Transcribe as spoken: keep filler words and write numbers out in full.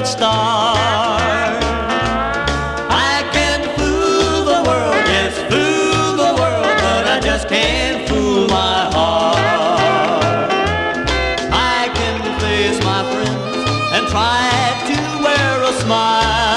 solid star. I can fool the world, yes, fool the world, but I just can't fool my heart. I can face my friends and try to wear a smile,